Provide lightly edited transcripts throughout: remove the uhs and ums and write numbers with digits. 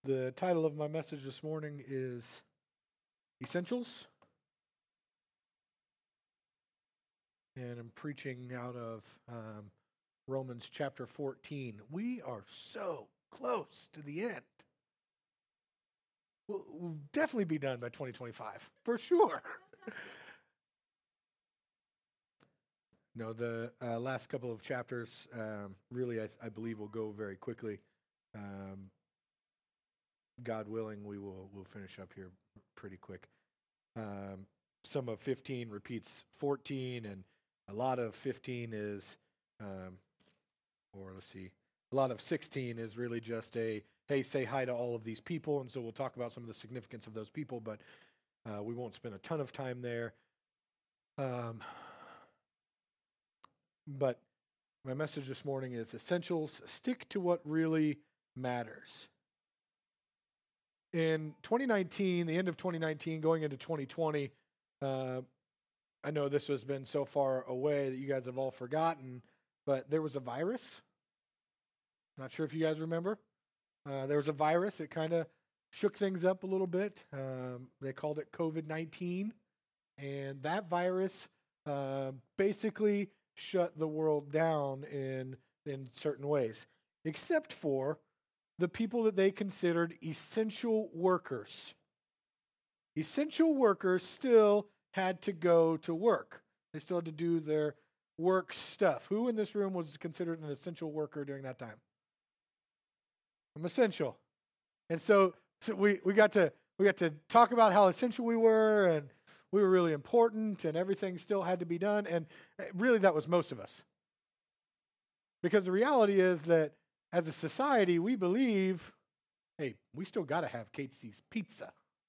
The title of my message this morning is Essentials, and I'm preaching out of Romans chapter 14. We are so close to the end. We'll definitely be done by 2025, for sure. No, the last couple of chapters, really, I believe will go very quickly. God willing, we'll finish up here pretty quick. Some of 15 repeats 14, and a lot of 15 is, a lot of 16 is really just a, hey, say hi to all of these people, and so we'll talk about some of the significance of those people, but we won't spend a ton of time there. But my message this morning is essentials. Stick to what really matters. In 2019, the end of 2019, going into 2020, I know this has been so far away that you guys have all forgotten, but there was a virus. Not sure if you guys remember. There was a virus that kind of shook things up a little bit. They called it COVID-19, and that virus basically shut the world down in certain ways, except for the people that they considered essential workers. Essential workers still had to go to work. They still had to do their work stuff. Who in this room was considered an essential worker during that time? I'm essential. And so we got to talk about how essential we were, and we were really important, and everything still had to be done. And really, that was most of us. Because the reality is that as a society, we believe, hey, we still got to have Casey's Pizza.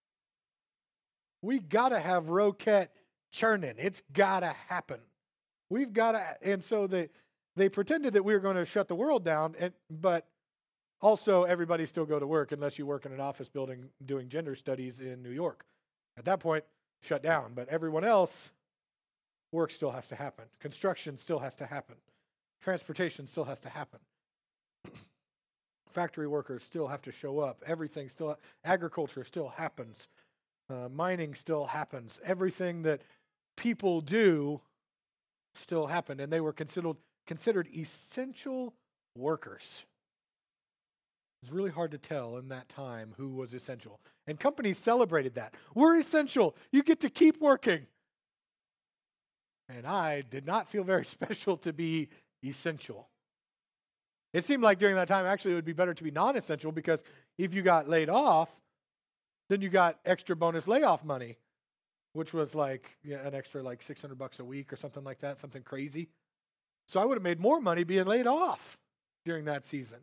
We got to have Roquette churning. It's got to happen. We've got to, and so they pretended that we were going to shut the world down, but also everybody still go to work unless you work in an office building doing gender studies in New York. At that point, shut down. But everyone else, work still has to happen. Construction still has to happen. Transportation still has to happen. Factory workers still have to show up. Everything still, agriculture still happens. Mining still happens. Everything that people do still happened, and they were considered essential workers. It was really hard to tell in that time who was essential. And companies celebrated that. We're essential. You get to keep working. And I did not feel very special to be essential. It seemed like during that time, actually, it would be better to be non-essential, because if you got laid off, then you got extra bonus layoff money, which was like an extra like $600 a week or something like that, something crazy. So I would have made more money being laid off during that season.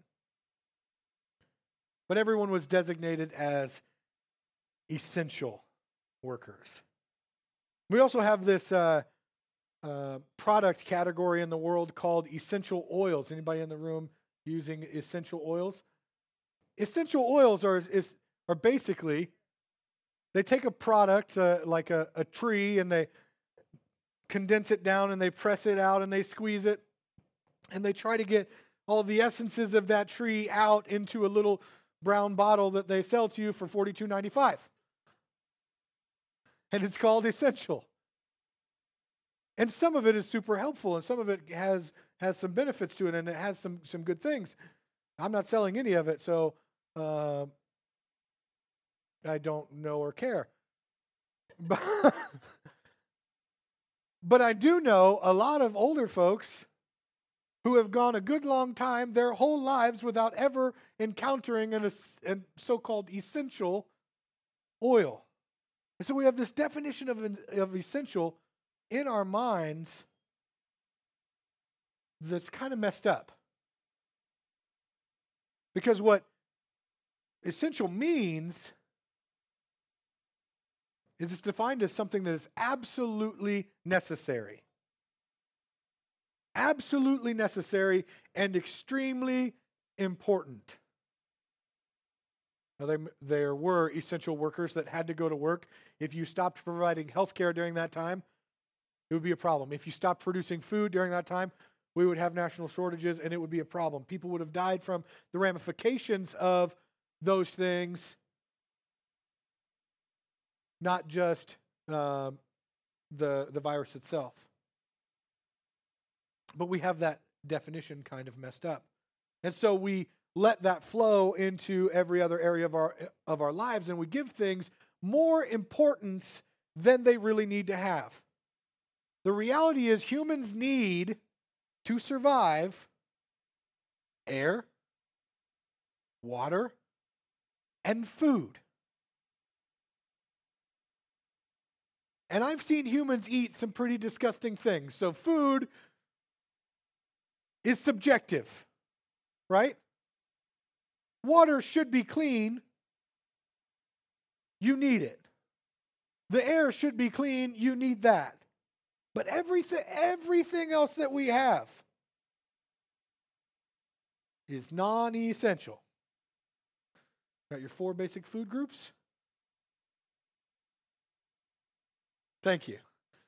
But everyone was designated as essential workers. We also have this product category in the world called essential oils. Anybody in the room using essential oils? Essential oils are basically, they take a product like a tree, and they condense it down, and they press it out, and they squeeze it, and they try to get all of the essences of that tree out into a little brown bottle that they sell to you for $42.95. And it's called essential. And some of it is super helpful, and some of it has some benefits to it, and it has some good things. I'm not selling any of it, so I don't know or care. But I do know a lot of older folks who have gone a good long time, their whole lives, without ever encountering a so-called essential oil. And so we have this definition of essential in our minds that's kind of messed up. Because what essential means is it's defined as something that is absolutely necessary. Absolutely necessary and extremely important. Now, there were essential workers that had to go to work. If you stopped providing health care during that time, it would be a problem. If you stopped producing food during that time, we would have national shortages, and it would be a problem. People would have died from the ramifications of those things, not just the virus itself. But we have that definition kind of messed up. And so we let that flow into every other area of our lives, and we give things more importance than they really need to have. The reality is humans need to survive air, water, and food. And I've seen humans eat some pretty disgusting things. So food is subjective, right? Water should be clean. You need it. The air should be clean. You need that. But everything else that we have is non-essential. Got your 4 basic food groups? Thank you.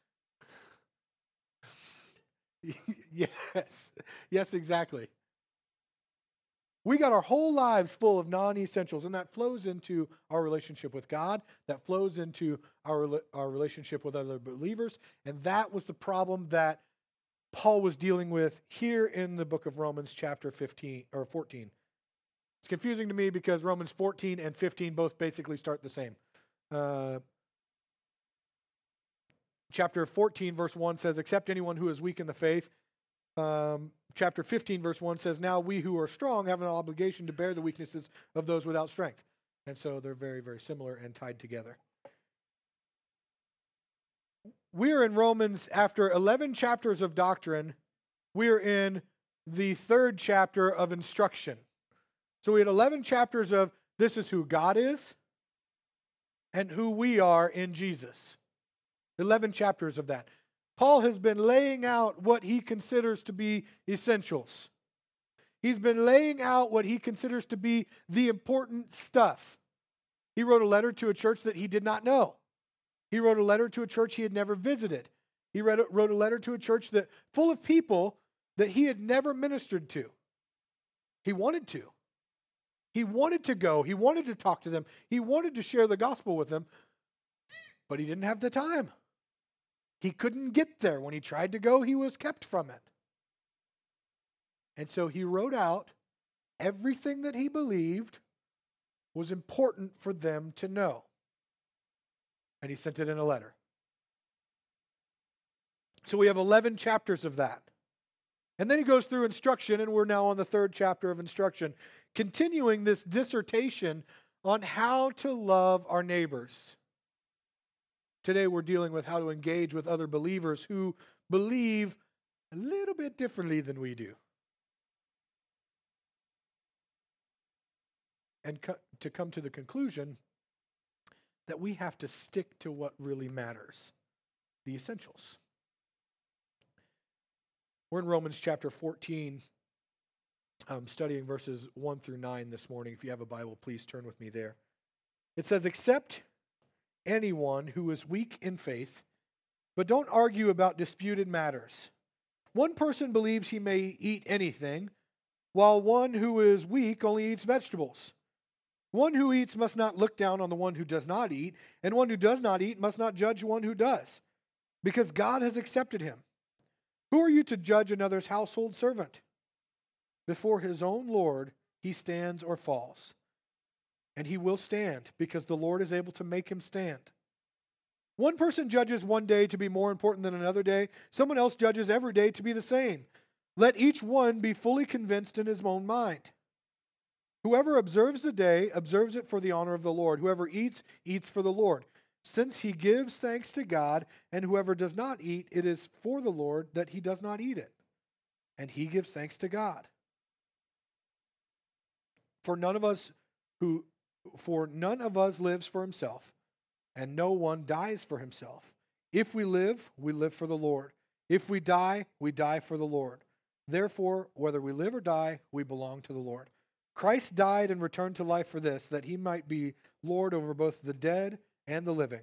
Yes. Yes, exactly. We got our whole lives full of non-essentials, and that flows into our relationship with God. That flows into our relationship with other believers. And that was the problem that Paul was dealing with here in the book of Romans chapter 15 or 14. It's confusing to me because Romans 14 and 15 both basically start the same. Chapter 14, verse 1 says, except anyone who is weak in the faith. Chapter 15, verse 1 says, now we who are strong have an obligation to bear the weaknesses of those without strength. And so they're very, very similar and tied together. We're in Romans, after 11 chapters of doctrine, we're in the 3rd chapter of instruction. So we had 11 chapters of this is who God is and who we are in Jesus. 11 chapters of that. Paul has been laying out what he considers to be essentials. He's been laying out what he considers to be the important stuff. He wrote a letter to a church that he did not know. He wrote a letter to a church he had never visited. He wrote a letter to a church that full of people that he had never ministered to. He wanted to. He wanted to go. He wanted to talk to them. He wanted to share the gospel with them, but he didn't have the time. He couldn't get there. When he tried to go, he was kept from it. And so he wrote out everything that he believed was important for them to know. And he sent it in a letter. So we have 11 chapters of that. And then he goes through instruction, and we're now on the 3rd chapter of instruction, continuing this dissertation on how to love our neighbors. Today we're dealing with how to engage with other believers who believe a little bit differently than we do. And to come to the conclusion that we have to stick to what really matters, the essentials. We're in Romans chapter 14, studying verses 1 through 9 this morning. If you have a Bible, please turn with me there. It says, except anyone who is weak in faith, but don't argue about disputed matters. One person believes he may eat anything, while one who is weak only eats vegetables. One who eats must not look down on the one who does not eat, and one who does not eat must not judge one who does, because God has accepted him. Who are you to judge another's household servant? Before his own Lord he stands or falls. And he will stand, because the Lord is able to make him stand. One person judges one day to be more important than another day. Someone else judges every day to be the same. Let each one be fully convinced in his own mind. Whoever observes the day, observes it for the honor of the Lord. Whoever eats, eats for the Lord, since he gives thanks to God. And whoever does not eat, it is for the Lord that he does not eat it. And he gives thanks to God. For none of us lives for himself, and no one dies for himself. If we live for the Lord. If we die for the Lord. Therefore, whether we live or die, we belong to the Lord. Christ died and returned to life for this, that he might be Lord over both the dead and the living.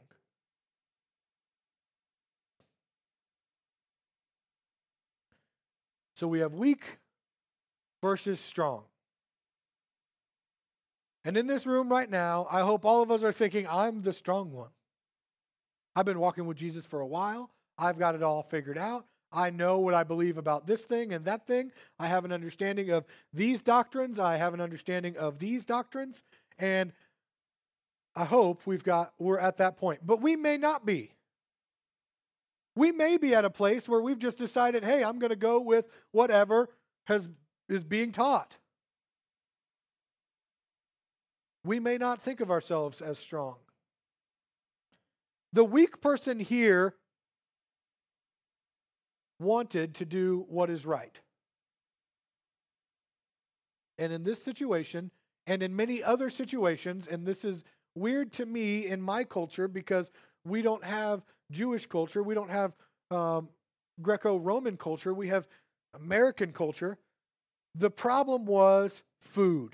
So we have weak versus strong. And in this room right now, I hope all of us are thinking, I'm the strong one. I've been walking with Jesus for a while. I've got it all figured out. I know what I believe about this thing and that thing. I have an understanding of these doctrines. I have an understanding of these doctrines. And I hope we're at that point. But we may not be. We may be at a place where we've just decided, hey, I'm going to go with whatever is being taught. We may not think of ourselves as strong. The weak person here wanted to do what is right. And in this situation, and in many other situations, and this is weird to me in my culture because we don't have Jewish culture, we don't have Greco-Roman culture, we have American culture. The problem was food.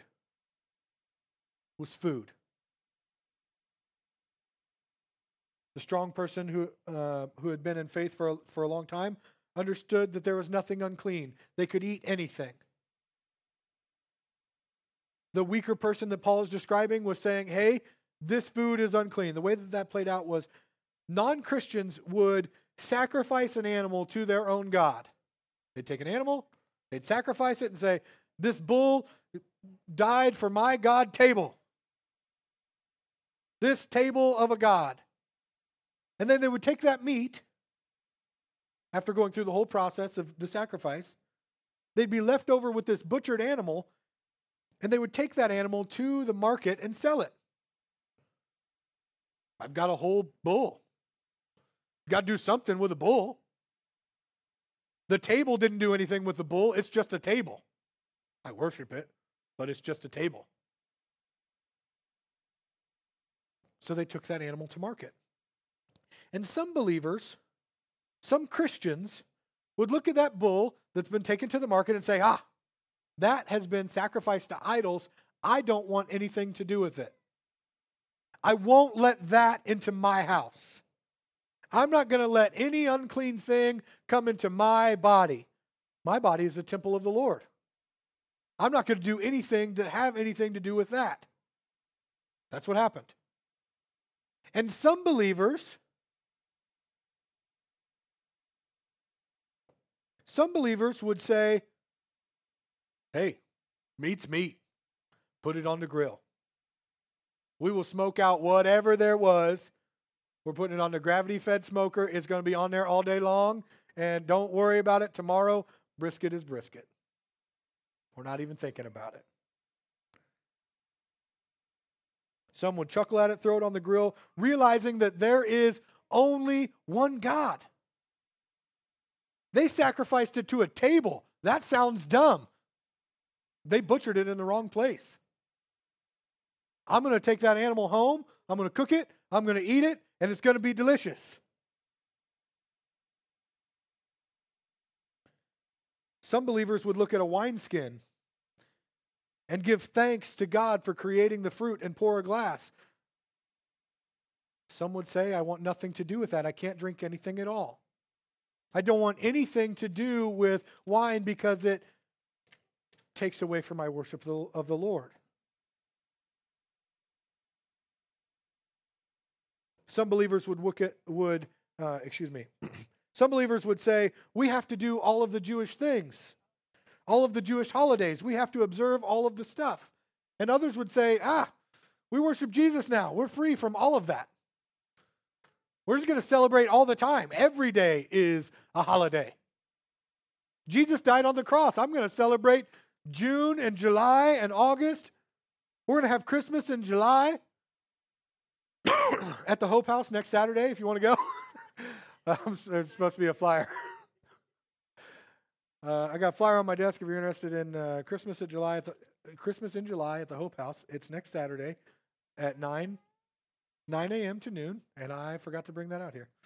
The strong person who had been in faith for a long time understood that there was nothing unclean. They could eat anything. The weaker person that Paul is describing was saying, hey, this food is unclean. The way that played out was non-Christians would sacrifice an animal to their own god. They'd take an animal, they'd sacrifice it and say, this bull died for my god table. This table of a god. And then they would take that meat, after going through the whole process of the sacrifice, they'd be left over with this butchered animal, and they would take that animal to the market and sell it. I've got a whole bull. Got to do something with a bull. The table didn't do anything with the bull. It's just a table. I worship it, but it's just a table. So they took that animal to market. And some believers, some Christians, would look at that bull that's been taken to the market and say, that has been sacrificed to idols. I don't want anything to do with it. I won't let that into my house. I'm not going to let any unclean thing come into my body. My body is a temple of the Lord. I'm not going to do anything to have anything to do with that. That's what happened. And some believers would say, hey, meat's meat. Put it on the grill. We will smoke out whatever there was. We're putting it on the gravity-fed smoker. It's going to be on there all day long. And don't worry about it. Tomorrow, brisket is brisket. We're not even thinking about it. Some would chuckle at it, throw it on the grill, realizing that there is only one God. They sacrificed it to a table. That sounds dumb. They butchered it in the wrong place. I'm going to take that animal home. I'm going to cook it. I'm going to eat it. And it's going to be delicious. Some believers would look at a wineskin and give thanks to God for creating the fruit and pour a glass. Some would say, I want nothing to do with that. I can't drink anything at all. I don't want anything to do with wine because it takes away from my worship of the Lord. Some believers Some believers would say, we have to do all of the Jewish things, all of the Jewish holidays. We have to observe all of the stuff. And others would say, we worship Jesus now. We're free from all of that. We're just going to celebrate all the time. Every day is a holiday. Jesus died on the cross. I'm going to celebrate June and July and August. We're going to have Christmas in July at the Hope House next Saturday if you want to go. There's supposed to be a flyer. I got a flyer on my desk if you're interested in Christmas in July at the Hope House. It's next Saturday at 9 a.m. to noon, and I forgot to bring that out here.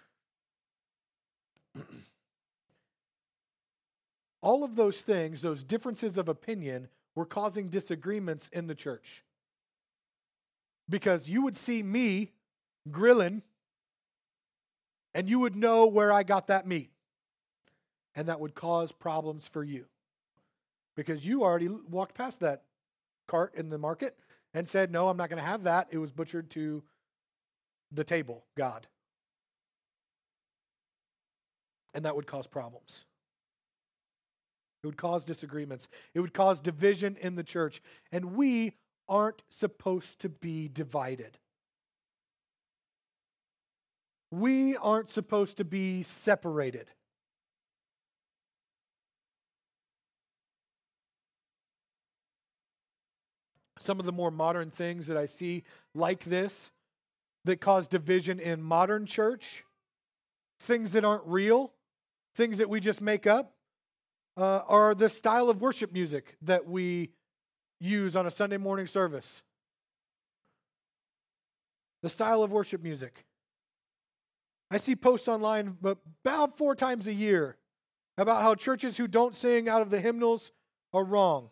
All of those things, those differences of opinion, were causing disagreements in the church. Because you would see me grilling, and you would know where I got that meat. And that would cause problems for you. Because you already walked past that cart in the market, and said, no, I'm not going to have that, it was butchered to the table, God. And that would cause problems. It would cause disagreements. It would cause division in the church. And we aren't supposed to be divided. We aren't supposed to be separated. Some of the more modern things that I see like this that cause division in modern church, things that aren't real, things that we just make up, are the style of worship music that we use on a Sunday morning service. The style of worship music. I see posts online about 4 times a year about how churches who don't sing out of the hymnals are wrong.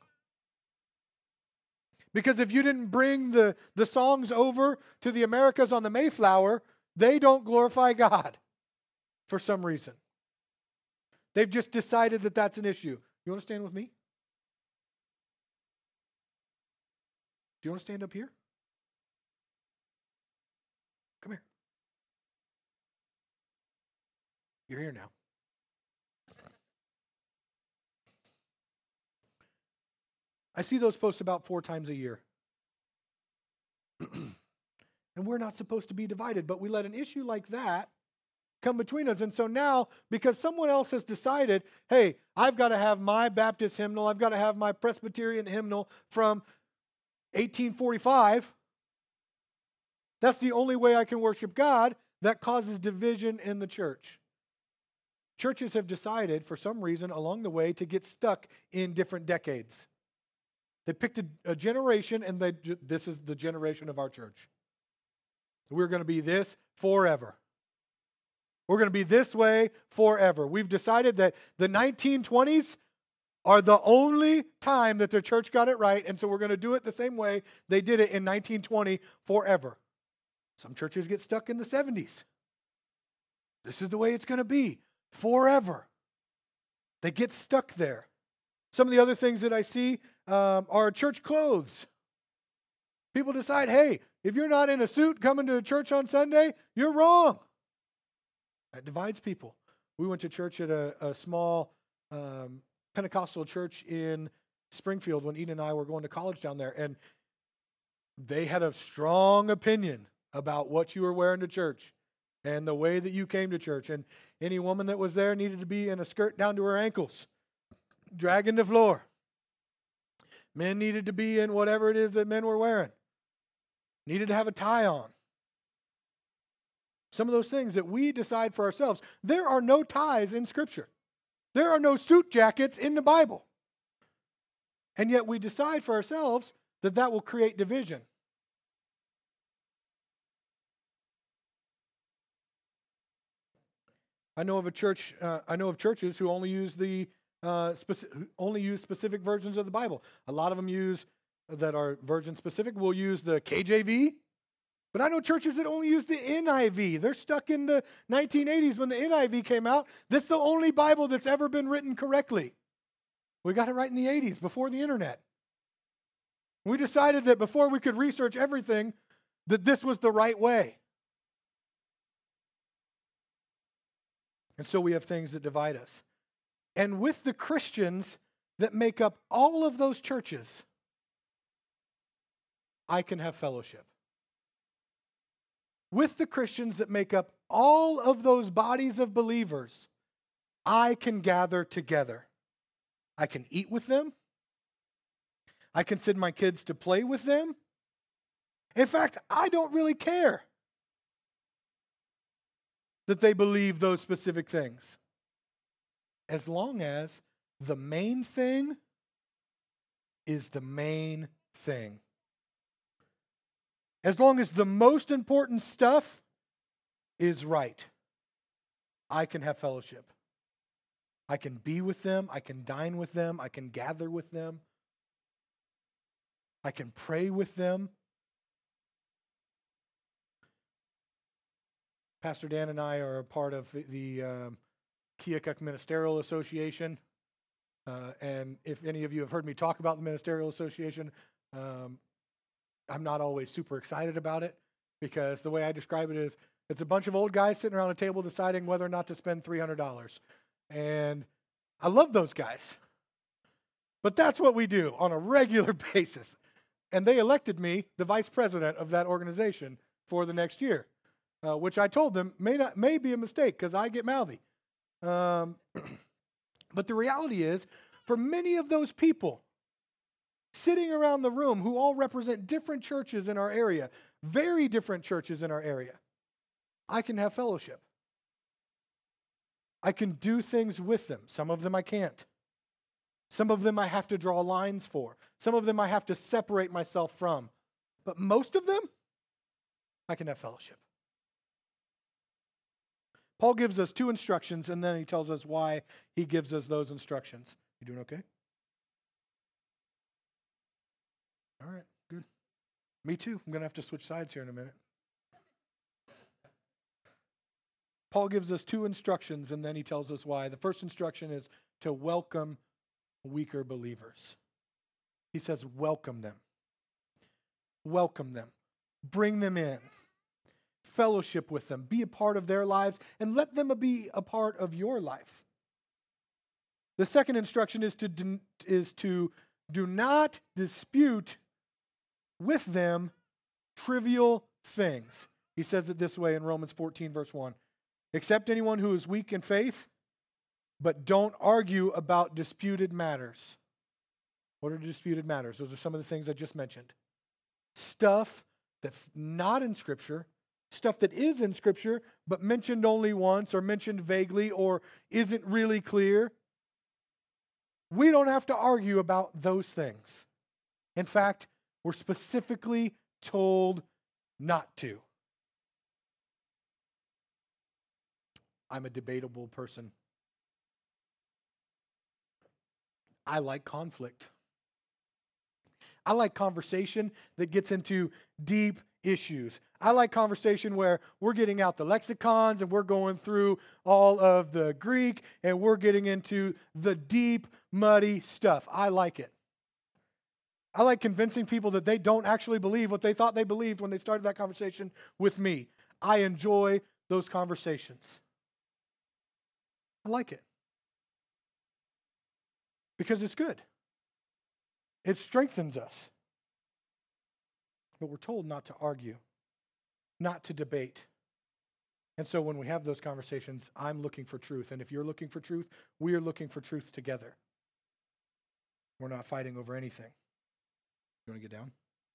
Because if you didn't bring the songs over to the Americas on the Mayflower, they don't glorify God for some reason. They've just decided that that's an issue. You want to stand with me? Do you want to stand up here? Come here. You're here now. I see those posts about 4 times a year. And we're not supposed to be divided, but we let an issue like that come between us. And so now, because someone else has decided, hey, I've got to have my Baptist hymnal, I've got to have my Presbyterian hymnal from 1845, that's the only way I can worship God, that causes division in the church. Churches have decided, for some reason, along the way, to get stuck in different decades. They picked a generation, and this is the generation of our church. We're going to be this forever. We're going to be this way forever. We've decided that the 1920s are the only time that the church got it right, and so we're going to do it the same way they did it in 1920 forever. Some churches get stuck in the 70s. This is the way it's going to be forever. They get stuck there. Some of the other things that I see are church clothes. People decide, hey, if you're not in a suit coming to church on Sunday, you're wrong. That divides people. We went to church at a small Pentecostal church in Springfield when Eden and I were going to college down there, and they had a strong opinion about what you were wearing to church and the way that you came to church. And any woman that was there needed to be in a skirt down to her ankles, dragging the floor. Men needed to be in whatever it is that men were wearing. Needed to have a tie on. Some of those things that we decide for ourselves. There are no ties in Scripture. There are no suit jackets in the Bible. And yet we decide for ourselves that that will create division. I know of churches who only use specific versions of the Bible. A lot of them that are version specific will use the KJV. But I know churches that only use the NIV. They're stuck in the 1980s when the NIV came out. That's the only Bible that's ever been written correctly. We got it right in the 80s, before the internet. We decided that before we could research everything, that this was the right way. And so we have things that divide us. And with the Christians that make up all of those churches, I can have fellowship. With the Christians that make up all of those bodies of believers, I can gather together. I can eat with them. I can send my kids to play with them. In fact, I don't really care that they believe those specific things, as long as the main thing is the main thing. As long as the most important stuff is right, I can have fellowship. I can be with them. I can dine with them. I can gather with them. I can pray with them. Pastor Dan and I are a part of the Keokuk Ministerial Association. And if any of you have heard me talk about the Ministerial Association, I'm not always super excited about it, because the way I describe it is it's a bunch of old guys sitting around a table deciding whether or not to spend $300. And I love those guys. But that's what we do on a regular basis. And they elected me the vice president of that organization for the next year, which I told them may be a mistake because I get mouthy. But the reality is, for many of those people sitting around the room who all represent different churches in our area, very different churches in our area, I can have fellowship. I can do things with them. Some of them I can't. Some of them I have to draw lines for. Some of them I have to separate myself from. But most of them, I can have fellowship. Paul gives us 2 instructions, and then he tells us why he gives us those instructions. You doing okay? All right, good. Me too. I'm going to have to switch sides here in a minute. Paul gives us 2 instructions, and then he tells us why. The first instruction is to welcome weaker believers. He says, welcome them. Welcome them. Bring them in. Fellowship with them. Be a part of their lives, and let them be a part of your life. The second instruction is to do not dispute with them trivial things. He says it this way in Romans 14, verse 1. Accept anyone who is weak in faith, but don't argue about disputed matters. What are disputed matters? Those are some of the things I just mentioned. Stuff that's not in Scripture, stuff that is in Scripture, but mentioned only once or mentioned vaguely or isn't really clear. We don't have to argue about those things. In fact, we're specifically told not to. I'm a debatable person. I like conflict. I like conversation that gets into deep issues. I like conversation where we're getting out the lexicons and we're going through all of the Greek and we're getting into the deep, muddy stuff. I like it. I like convincing people that they don't actually believe what they thought they believed when they started that conversation with me. I enjoy those conversations. I like it. Because it's good. It strengthens us. But we're told not to argue, not to debate. And so when we have those conversations, I'm looking for truth. And if you're looking for truth, we are looking for truth together. We're not fighting over anything. You want to get down?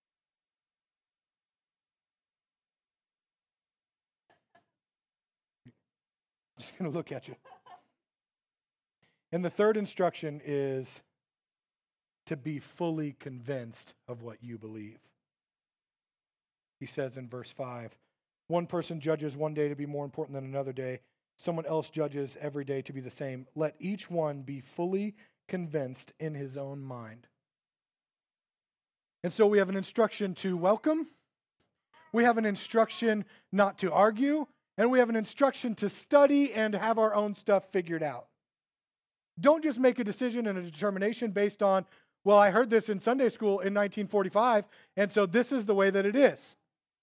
Just going to look at you. And the third instruction is to be fully convinced of what you believe. He says in verse 5, one person judges one day to be more important than another day. Someone else judges every day to be the same. Let each one be fully convinced in his own mind. And so we have an instruction to welcome. We have an instruction not to argue. And we have an instruction to study and have our own stuff figured out. Don't just make a decision and a determination based on, well, I heard this in Sunday school in 1945, and so this is the way that it is.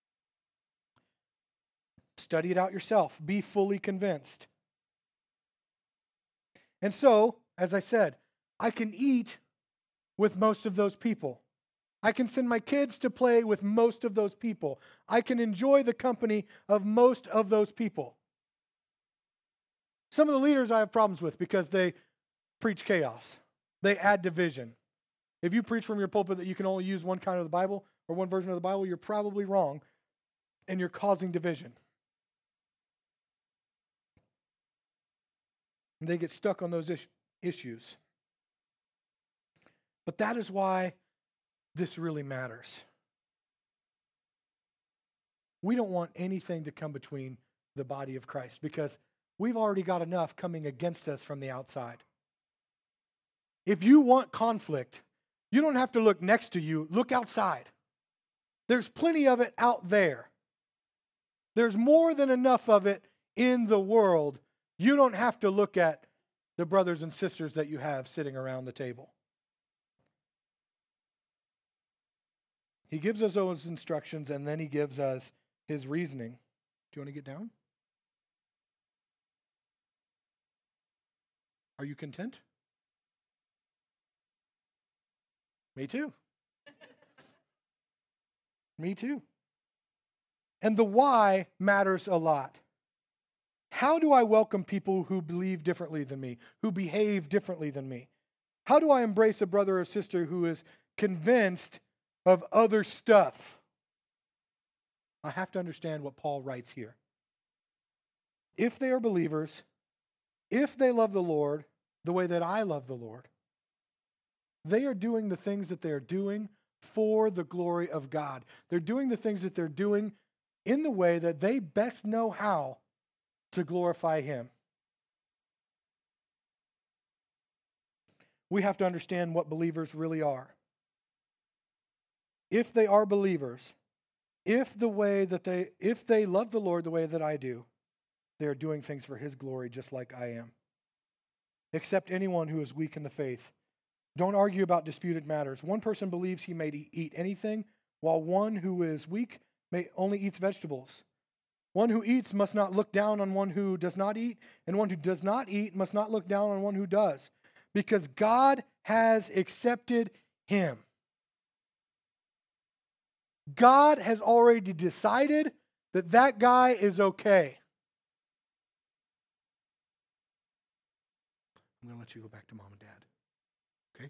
Study it out yourself. Be fully convinced. And so, as I said, I can eat with most of those people. I can send my kids to play with most of those people. I can enjoy the company of most of those people. Some of the leaders I have problems with because they preach chaos. They add division. If you preach from your pulpit that you can only use one kind of the Bible or one version of the Bible, you're probably wrong, and you're causing division. And they get stuck on those issues. But that is why this really matters. We don't want anything to come between the body of Christ because we've already got enough coming against us from the outside. If you want conflict, you don't have to look next to you. Look outside. There's plenty of it out there. There's more than enough of it in the world. You don't have to look at the brothers and sisters that you have sitting around the table. He gives us those instructions, and then he gives us his reasoning. Do you want to get down? Are you content? Me too. Me too. And the why matters a lot. How do I welcome people who believe differently than me, who behave differently than me? How do I embrace a brother or sister who is convinced of other stuff? I have to understand what Paul writes here. If they are believers, if they love the Lord the way that I love the Lord, they are doing the things that they are doing for the glory of God. They're doing the things that they're doing in the way that they best know how to glorify Him. We have to understand what believers really are. If they are believers, if they love the Lord the way that I do, they are doing things for His glory just like I am. Accept anyone who is weak in the faith. Don't argue about disputed matters. One person believes he may eat anything, while one who is weak only eats vegetables. One who eats must not look down on one who does not eat, and one who does not eat must not look down on one who does, because God has accepted him. God has already decided that that guy is okay. I'm going to let you go back to mom and dad. Okay?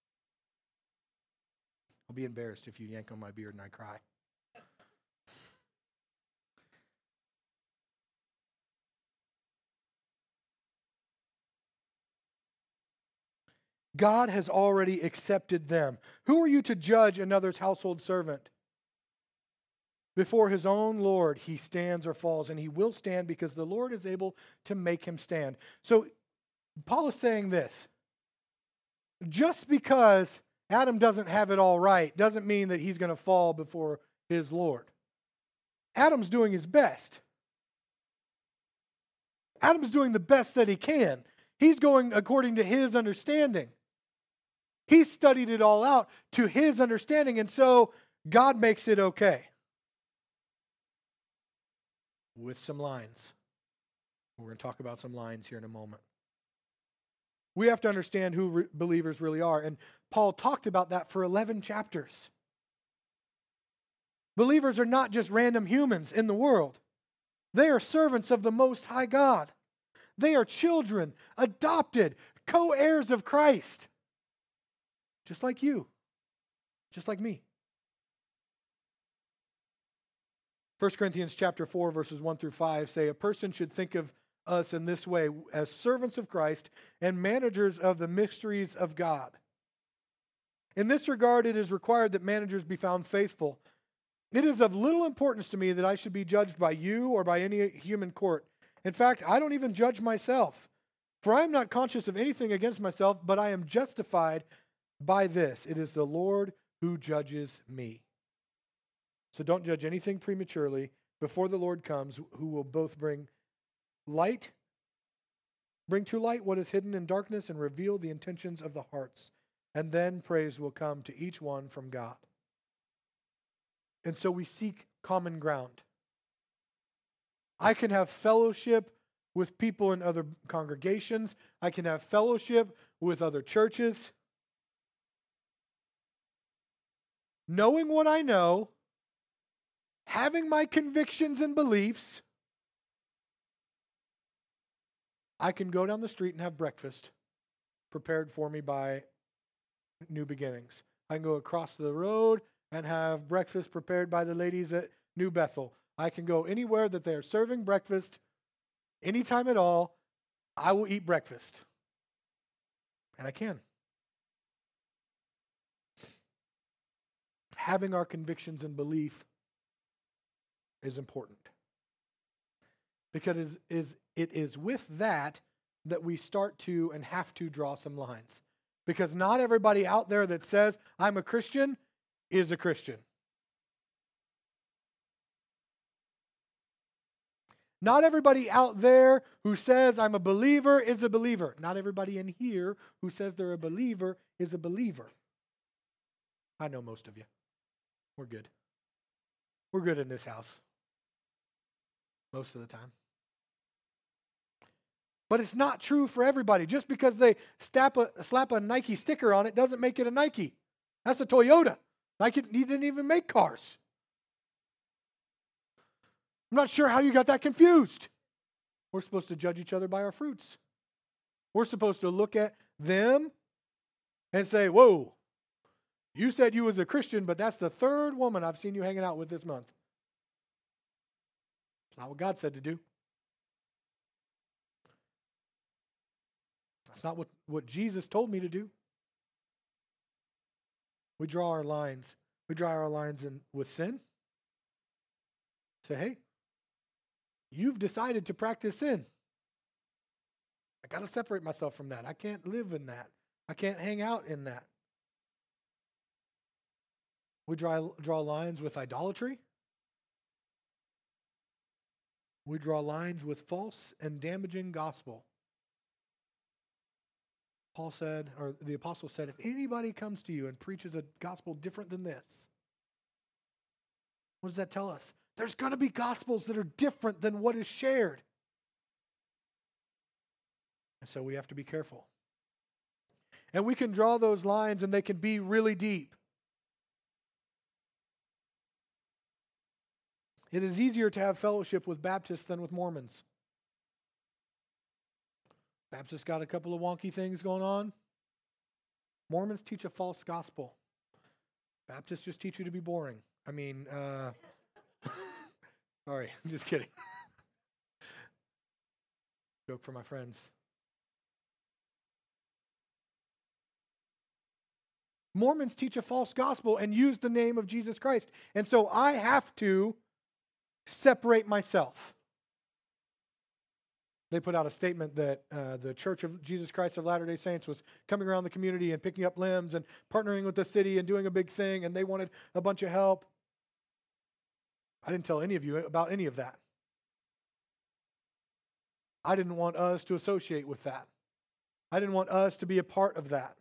I'll be embarrassed if you yank on my beard and I cry. God has already accepted them. Who are you to judge another's household servant? Before his own Lord, he stands or falls, and he will stand because the Lord is able to make him stand. So Paul is saying this. Just because Adam doesn't have it all right doesn't mean that he's going to fall before his Lord. Adam's doing his best. Adam's doing the best that he can. He's going according to his understanding. He studied it all out to his understanding, and so God makes it okay. With some lines. We're going to talk about some lines here in a moment. We have to understand who believers really are, and Paul talked about that for 11 chapters. Believers are not just random humans in the world. They are servants of the Most High God. They are children, adopted, co-heirs of Christ. Just like you. Just like me. 1 Corinthians chapter 4, verses 1 through 5 say, a person should think of us in this way, as servants of Christ and managers of the mysteries of God. In this regard, it is required that managers be found faithful. It is of little importance to me that I should be judged by you or by any human court. In fact, I don't even judge myself, for I am not conscious of anything against myself, but I am justified by this. It is the Lord who judges me. So don't judge anything prematurely before the Lord comes, who will both bring to light what is hidden in darkness and reveal the intentions of the hearts. And then praise will come to each one from God. And so we seek common ground. I can have fellowship with people in other congregations. I can have fellowship with other churches. Knowing what I know, having my convictions and beliefs, I can go down the street and have breakfast prepared for me by New Beginnings. I can go across the road and have breakfast prepared by the ladies at New Bethel. I can go anywhere that they are serving breakfast, anytime at all. I will eat breakfast. And I can. Having our convictions and belief is important. Because it is with that we start to and have to draw some lines. Because not everybody out there that says, I'm a Christian, is a Christian. Not everybody out there who says, I'm a believer, is a believer. Not everybody in here who says they're a believer is a believer. I know most of you. We're good. We're good in this house. Most of the time. But it's not true for everybody. Just because they slap a Nike sticker on it doesn't make it a Nike. That's a Toyota. Nike didn't even make cars. I'm not sure how you got that confused. We're supposed to judge each other by our fruits. We're supposed to look at them and say, whoa, you said you was a Christian, but that's the third woman I've seen you hanging out with this month. It's not what God said to do. That's not what Jesus told me to do. We draw our lines. We draw our lines in with sin. Say, hey, you've decided to practice sin. I got to separate myself from that. I can't live in that. I can't hang out in that. We draw lines with idolatry. We draw lines with false and damaging gospel. Paul said, or the apostle said, if anybody comes to you and preaches a gospel different than this, what does that tell us? There's going to be gospels that are different than what is shared. And so we have to be careful. And we can draw those lines and they can be really deep. It is easier to have fellowship with Baptists than with Mormons. Baptists got a couple of wonky things going on. Mormons teach a false gospel. Baptists just teach you to be boring. I mean, sorry, I'm just kidding. Joke for my friends. Mormons teach a false gospel and use the name of Jesus Christ. And so I have to separate myself. They put out a statement that the Church of Jesus Christ of Latter-day Saints was coming around the community and picking up limbs and partnering with the city and doing a big thing, and they wanted a bunch of help. I didn't tell any of you about any of that. I didn't want us to associate with that. I didn't want us to be a part of that.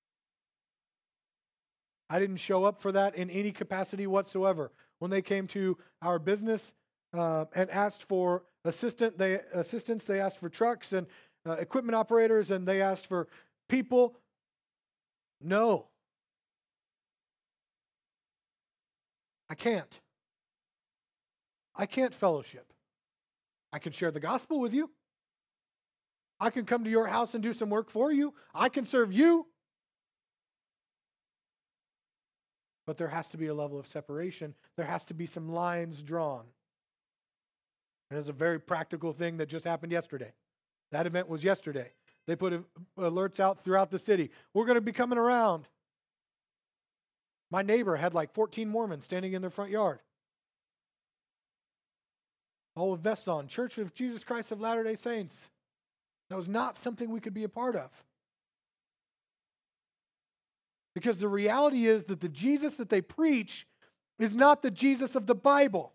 I didn't show up for that in any capacity whatsoever. When they came to our business and asked for assistance, they asked for trucks and equipment operators, and they asked for people. No. I can't. I can't fellowship. I can share the gospel with you. I can come to your house and do some work for you. I can serve you. But there has to be a level of separation. There has to be some lines drawn. And it's a very practical thing that just happened yesterday. That event was yesterday. They put alerts out throughout the city. We're going to be coming around. My neighbor had like 14 Mormons standing in their front yard. All with vests on. Church of Jesus Christ of Latter-day Saints. That was not something we could be a part of. Because the reality is that the Jesus that they preach is not the Jesus of the Bible.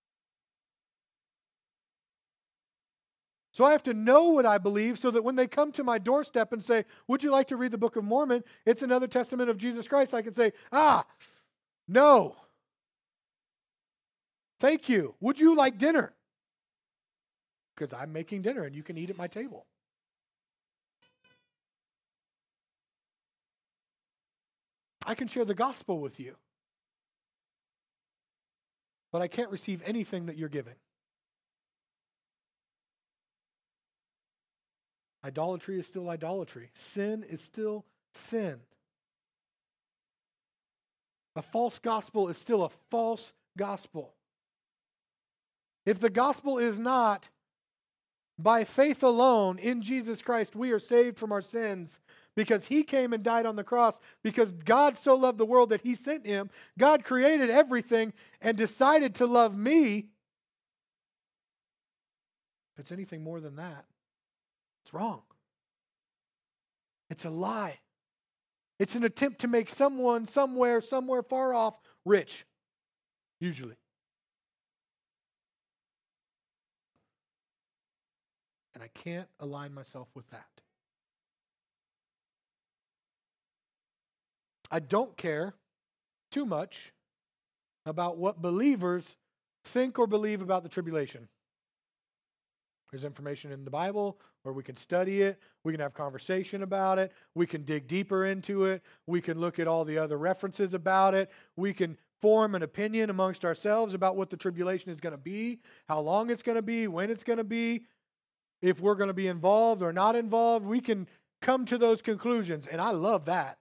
So I have to know what I believe so that when they come to my doorstep and say, would you like to read the Book of Mormon? It's another testament of Jesus Christ. I can say, no. Thank you. Would you like dinner? Because I'm making dinner and you can eat at my table. I can share the gospel with you. But I can't receive anything that you're giving. Idolatry is still idolatry. Sin is still sin. A false gospel is still a false gospel. If the gospel is not by faith alone in Jesus Christ, we are saved from our sins because He came and died on the cross, because God so loved the world that He sent Him. God created everything and decided to love me. If it's anything more than that, it's wrong. It's a lie. It's an attempt to make someone, somewhere far off, rich. Usually. And I can't align myself with that. I don't care too much about what believers think or believe about the tribulation. There's information in the Bible where we can study it. We can have conversation about it. We can dig deeper into it. We can look at all the other references about it. We can form an opinion amongst ourselves about what the tribulation is going to be, how long it's going to be, when it's going to be, if we're going to be involved or not involved. We can come to those conclusions, and I love that.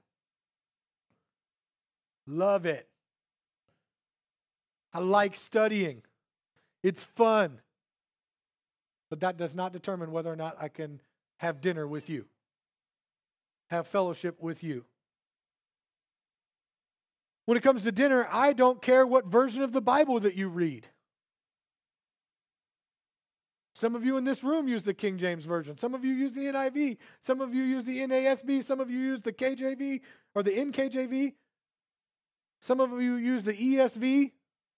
Love it. I like studying. It's fun. But that does not determine whether or not I can have dinner with you, have fellowship with you. When it comes to dinner, I don't care what version of the Bible that you read. Some of you in this room use the King James Version. Some of you use the NIV. Some of you use the NASB. Some of you use the KJV or the NKJV. Some of you use the ESV.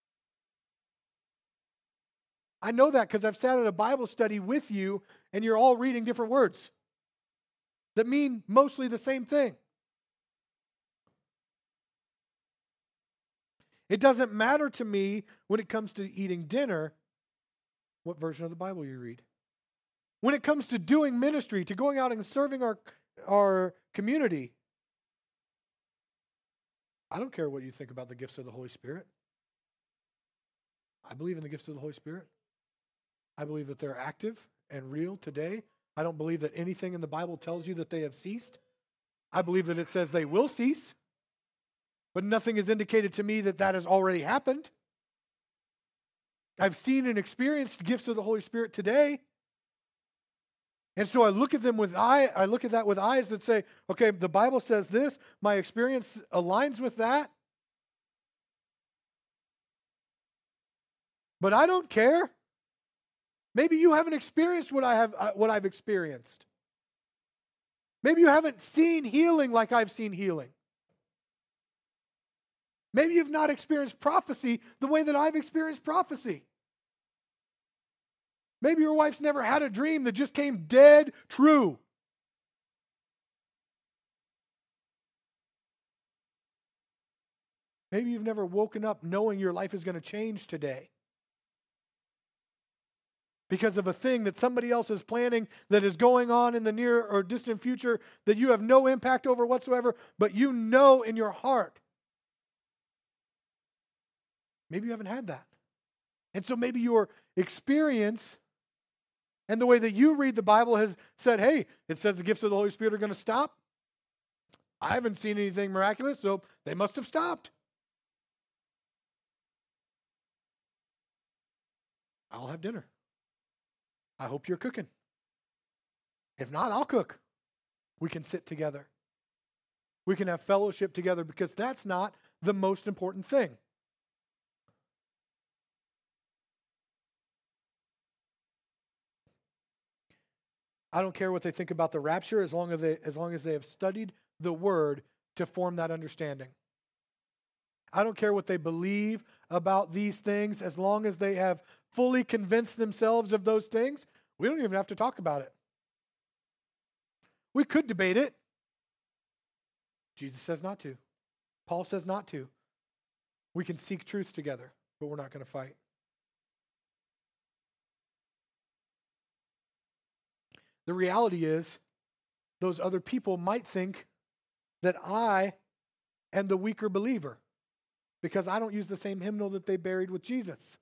I know that because I've sat at a Bible study with you and you're all reading different words that mean mostly the same thing. It doesn't matter to me when it comes to eating dinner what version of the Bible you read. When it comes to doing ministry, to going out and serving our community, I don't care what you think about the gifts of the Holy Spirit. I believe in the gifts of the Holy Spirit. I believe that they're active and real today. I don't believe that anything in the Bible tells you that they have ceased. I believe that it says they will cease, but nothing has indicated to me that that has already happened. I've seen and experienced gifts of the Holy Spirit today. And so I look at them I look at that with eyes that say, okay, the Bible says this, my experience aligns with that. But I don't care. Maybe you haven't experienced what I've experienced. Maybe you haven't seen healing like I've seen healing. Maybe you've not experienced prophecy the way that I've experienced prophecy. Maybe your wife's never had a dream that just came dead true. Maybe you've never woken up knowing your life is going to change today because of a thing that somebody else is planning that is going on in the near or distant future that you have no impact over whatsoever, but you know in your heart. Maybe you haven't had that. And so maybe your experience and the way that you read the Bible has said, hey, it says the gifts of the Holy Spirit are going to stop. I haven't seen anything miraculous, so they must have stopped. I'll have dinner. I hope you're cooking. If not, I'll cook. We can sit together. We can have fellowship together because that's not the most important thing. I don't care what they think about the rapture as long as they have studied the Word to form that understanding. I don't care what they believe about these things as long as they have fully convinced themselves of those things. We don't even have to talk about it. We could debate it. Jesus says not to. Paul says not to. We can seek truth together, but we're not going to fight. The reality is, those other people might think that I am the weaker believer because I don't use the same hymnal that they buried with Jesus.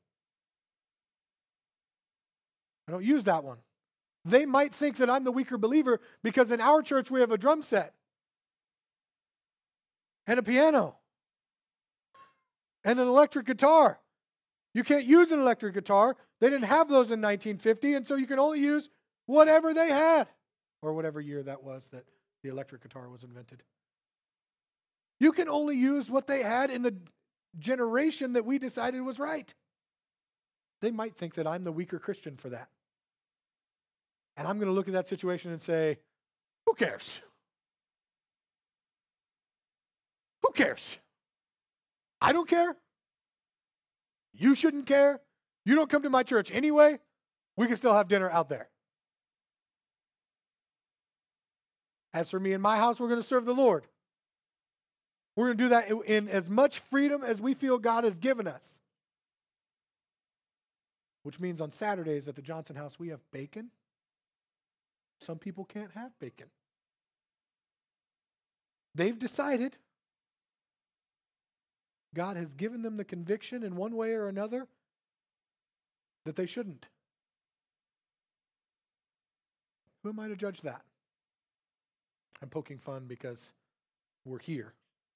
I don't use that one. They might think that I'm the weaker believer because in our church we have a drum set and a piano and an electric guitar. You can't use an electric guitar. They didn't have those in 1950, and so you can only use whatever they had, or whatever year that was that the electric guitar was invented. You can only use what they had in the generation that we decided was right. They might think that I'm the weaker Christian for that. And I'm going to look at that situation and say, who cares? Who cares? I don't care. You shouldn't care. You don't come to my church anyway. We can still have dinner out there. As for me and my house, we're going to serve the Lord. We're going to do that in as much freedom as we feel God has given us. Which means on Saturdays at the Johnson House, we have bacon. Some people can't have bacon. They've decided. God has given them the conviction in one way or another that they shouldn't. Who am I to judge that? I'm poking fun because we're here.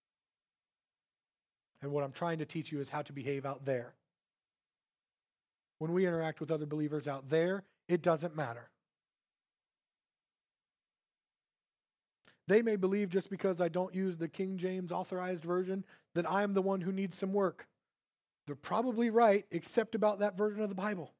And what I'm trying to teach you is how to behave out there. When we interact with other believers out there, it doesn't matter. They may believe just because I don't use the King James authorized version that I'm the one who needs some work. They're probably right, except about that version of the Bible.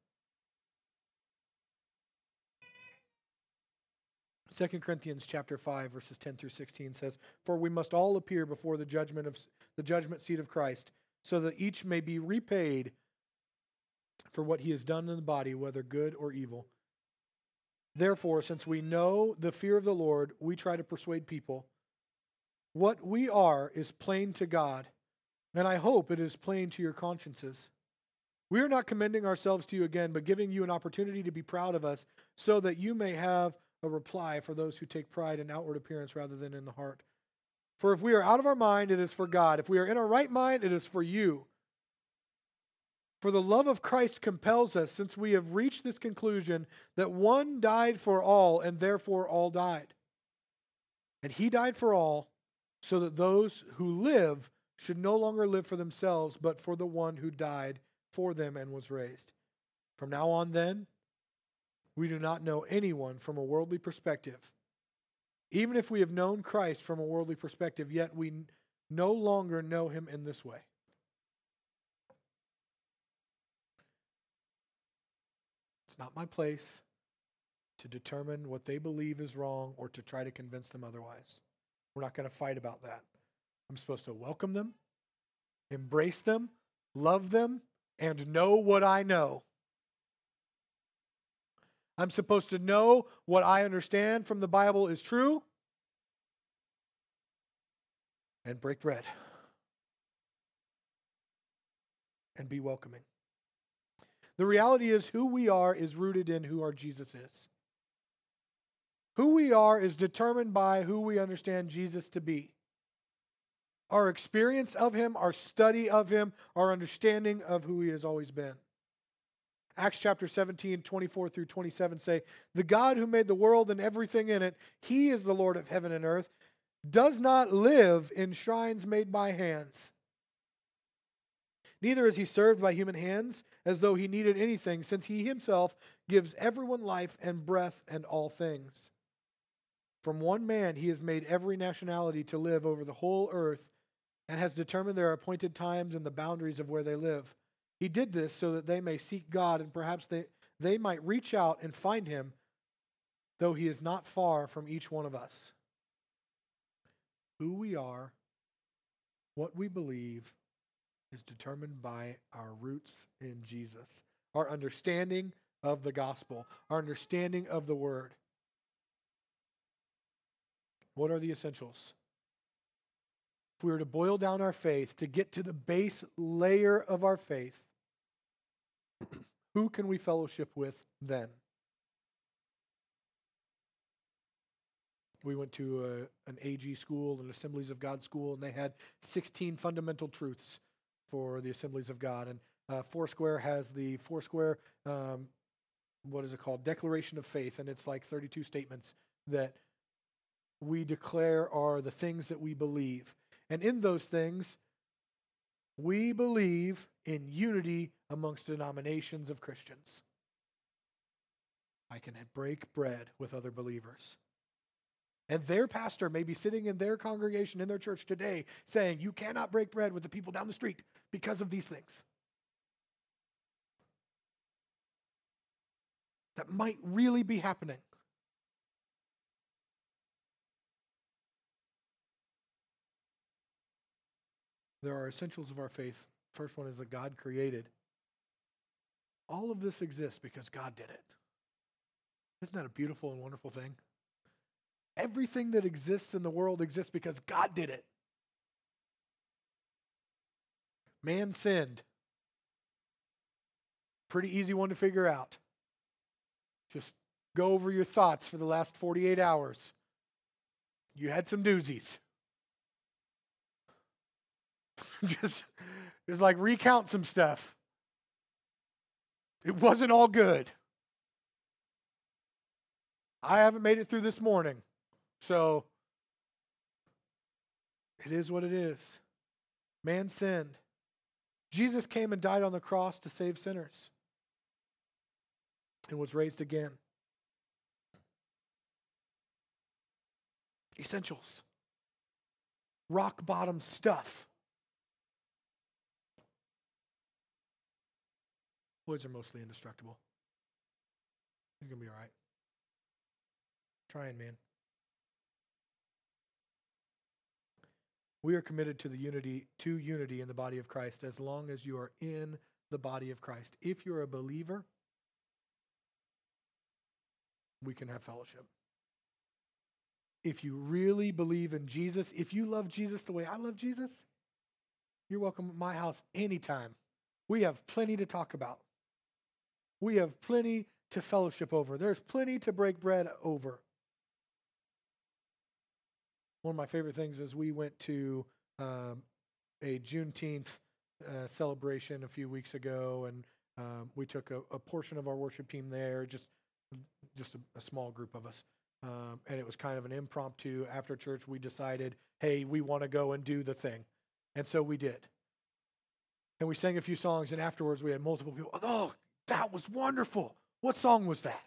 2 Corinthians chapter 5, verses 10 through 16 says, "For we must all appear before the judgment seat of Christ, so that each may be repaid for what he has done in the body, whether good or evil. Therefore, since we know the fear of the Lord, we try to persuade people. What we are is plain to God, and I hope it is plain to your consciences. We are not commending ourselves to you again, but giving you an opportunity to be proud of us, so that you may have a reply for those who take pride in outward appearance rather than in the heart. For if we are out of our mind, it is for God. If we are in our right mind, it is for you. For the love of Christ compels us, since we have reached this conclusion, that one died for all, and therefore all died. And he died for all, so that those who live should no longer live for themselves, but for the one who died for them and was raised. From now on, then, we do not know anyone from a worldly perspective. Even if we have known Christ from a worldly perspective, yet we no longer know him in this way." It's not my place to determine what they believe is wrong or to try to convince them otherwise. We're not going to fight about that. I'm supposed to welcome them, embrace them, love them, and know what I know. I'm supposed to know what I understand from the Bible is true and break bread and be welcoming. The reality is who we are is rooted in who our Jesus is. Who we are is determined by who we understand Jesus to be. Our experience of him, our study of him, our understanding of who he has always been. Acts chapter 17, 24 through 27 say, "The God who made the world and everything in it, he is the Lord of heaven and earth, does not live in shrines made by hands. Neither is he served by human hands as though he needed anything, since he himself gives everyone life and breath and all things. From one man he has made every nationality to live over the whole earth and has determined their appointed times and the boundaries of where they live. He did this so that they may seek God and perhaps they might reach out and find him, though he is not far from each one of us." Who we are, what we believe, is determined by our roots in Jesus, our understanding of the gospel, our understanding of the word. What are the essentials? If we were to boil down our faith, to get to the base layer of our faith, who can we fellowship with then? We went to an AG school, an Assemblies of God school, and they had 16 fundamental truths for the Assemblies of God. And Foursquare has the Foursquare, what is it called? Declaration of Faith. And it's like 32 statements that we declare are the things that we believe. And in those things, we believe in unity amongst denominations of Christians. I can break bread with other believers. And their pastor may be sitting in their congregation, in their church today, saying, you cannot break bread with the people down the street because of these things. That might really be happening. There are essentials of our faith. First one is that God created. All of this exists because God did it. Isn't that a beautiful and wonderful thing? Everything that exists in the world exists because God did it. Man sinned. Pretty easy one to figure out. Just go over your thoughts for the last 48 hours. You had some doozies. just like recount some stuff. It wasn't all good. I haven't made it through this morning. So it is what it is. Man sinned. Jesus came and died on the cross to save sinners and was raised again. Essentials. Rock bottom stuff. Boys are mostly indestructible. He's going to be all right. Trying, man. We are committed to unity in the body of Christ as long as you are in the body of Christ. If you're a believer, we can have fellowship. If you really believe in Jesus, if you love Jesus the way I love Jesus, you're welcome at my house anytime. We have plenty to talk about. We have plenty to fellowship over. There's plenty to break bread over. One of my favorite things is we went to a Juneteenth celebration a few weeks ago, and we took a portion of our worship team there, just a small group of us. And it was kind of an impromptu. After church, we decided, hey, we want to go and do the thing. And so we did. And we sang a few songs, and afterwards we had multiple people, oh, that was wonderful. What song was that?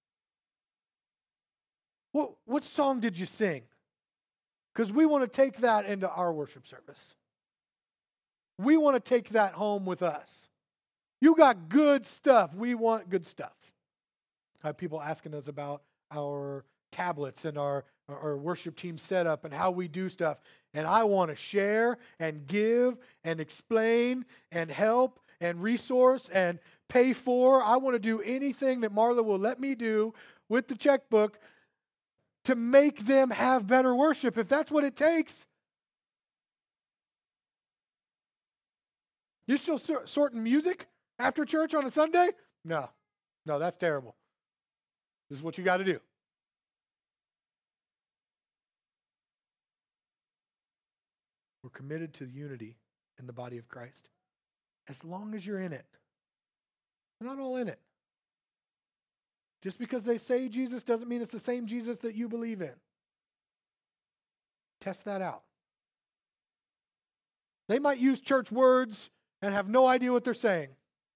What song did you sing? Because we want to take that into our worship service. We want to take that home with us. You got good stuff. We want good stuff. I have people asking us about our tablets and our worship team setup and how we do stuff. And I want to share and give and explain and help and resource and pay for. I want to do anything that Marla will let me do with the checkbook to make them have better worship, if that's what it takes. You still sorting music after church on a Sunday? No, that's terrible. This is what you got to do. We're committed to unity in the body of Christ. As long as you're in it. We're not all in it. Just because they say Jesus doesn't mean it's the same Jesus that you believe in. Test that out. They might use church words and have no idea what they're saying.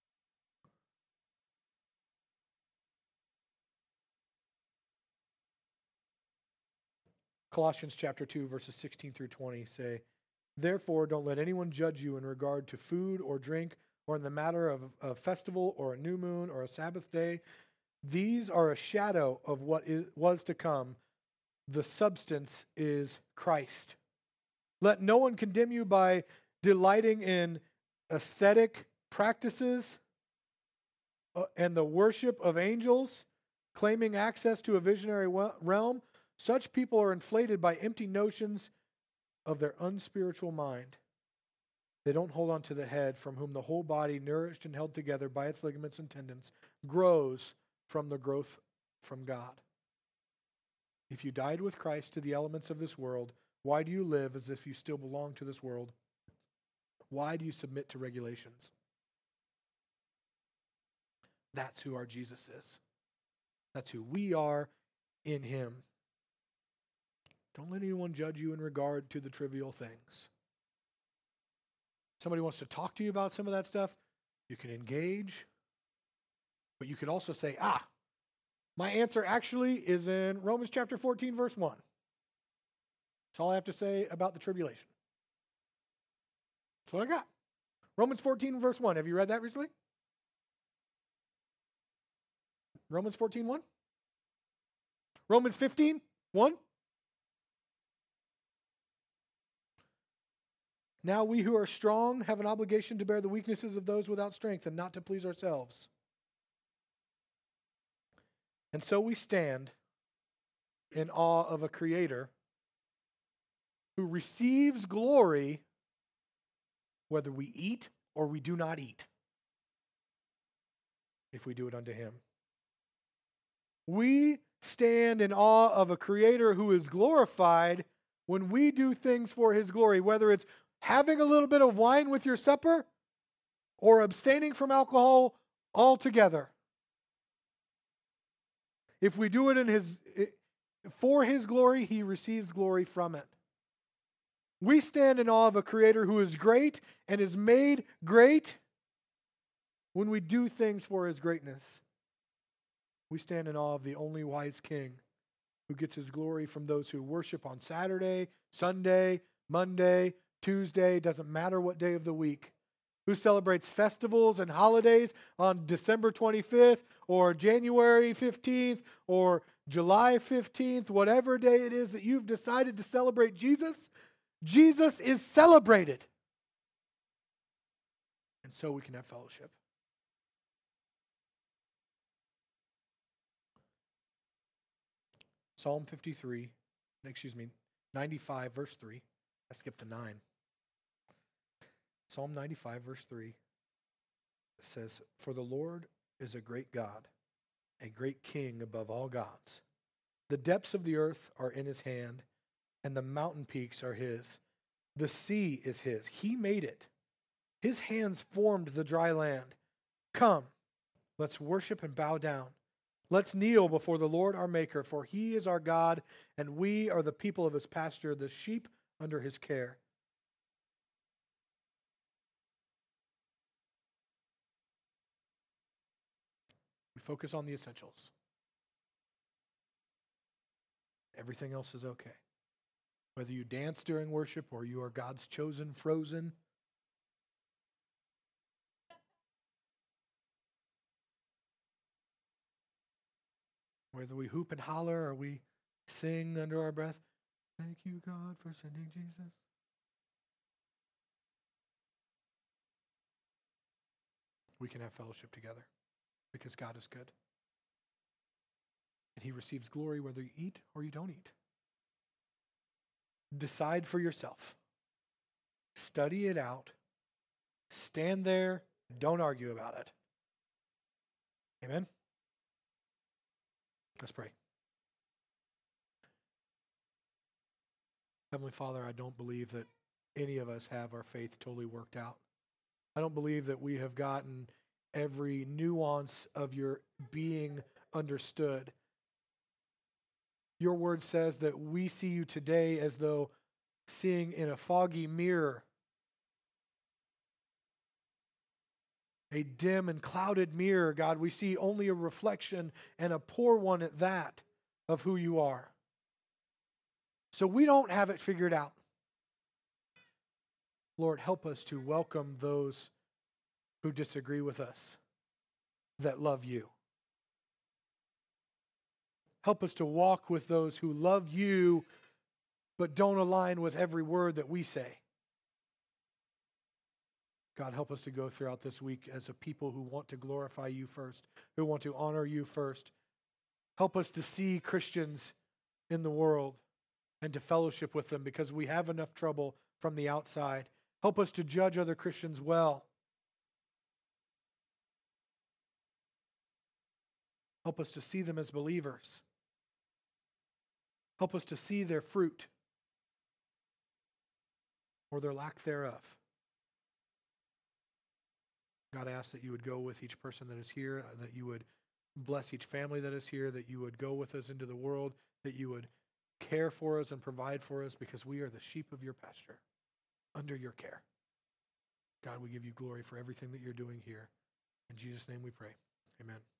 Colossians chapter 2, verses 16 through 20 say, therefore, don't let anyone judge you in regard to food or drink, or in the matter of a festival or a new moon or a Sabbath day. These are a shadow of what was to come. The substance is Christ. Let no one condemn you by delighting in aesthetic practices and the worship of angels, claiming access to a visionary realm. Such people are inflated by empty notions of their unspiritual mind. They don't hold on to the head, from whom the whole body, nourished and held together by its ligaments and tendons, grows from the growth from God. If you died with Christ to the elements of this world, why do you live as if you still belong to this world? Why do you submit to regulations? That's who our Jesus is. That's who we are in Him. Don't let anyone judge you in regard to the trivial things. Somebody wants to talk to you about some of that stuff, you can engage, but you could also say, my answer actually is in Romans chapter 14, verse 1. That's all I have to say about the tribulation. That's what I got. Romans 14, verse 1. Have you read that recently? Romans 14, 1? Romans 15, 1? Now we who are strong have an obligation to bear the weaknesses of those without strength and not to please ourselves. And so we stand in awe of a Creator who receives glory whether we eat or we do not eat, if we do it unto him. We stand in awe of a Creator who is glorified when we do things for his glory, whether it's having a little bit of wine with your supper or abstaining from alcohol altogether. If we do it for his glory, he receives glory from it. We stand in awe of a Creator who is great and is made great when we do things for his greatness. We stand in awe of the only wise King who gets his glory from those who worship on Saturday, Sunday, Monday, Tuesday, doesn't matter what day of the week, who celebrates festivals and holidays on December 25th or January 15th or July 15th, whatever day it is that you've decided to celebrate Jesus, Jesus is celebrated. And so we can have fellowship. Psalm 95, verse 3. I skipped to 9. Psalm 95, verse 3 says, "For the Lord is a great God, a great King above all gods. The depths of the earth are in his hand, and the mountain peaks are his. The sea is his. He made it. His hands formed the dry land. Come, let's worship and bow down. Let's kneel before the Lord our Maker, for he is our God, and we are the people of his pasture, the sheep under his care." We focus on the essentials. Everything else is okay. Whether you dance during worship or you are God's chosen frozen, whether we hoop and holler or we sing under our breath, "Thank you, God, for sending Jesus." We can have fellowship together because God is good. And he receives glory whether you eat or you don't eat. Decide for yourself. Study it out. Stand there. Don't argue about it. Amen? Let's pray. Heavenly Father, I don't believe that any of us have our faith totally worked out. I don't believe that we have gotten every nuance of your being understood. Your word says that we see you today as though seeing in a foggy mirror, a dim and clouded mirror, God. We see only a reflection, and a poor one at that, of who you are. So we don't have it figured out. Lord, help us to welcome those who disagree with us, that love you. Help us to walk with those who love you, but don't align with every word that we say. God, help us to go throughout this week as a people who want to glorify you first, who want to honor you first. Help us to see Christians in the world and to fellowship with them because we have enough trouble from the outside. Help us to judge other Christians well. Help us to see them as believers. Help us to see their fruit or their lack thereof. God, I ask that you would go with each person that is here, that you would bless each family that is here, that you would go with us into the world, that you would care for us and provide for us because we are the sheep of your pasture under your care. God, we give you glory for everything that you're doing here. In Jesus' name we pray. Amen.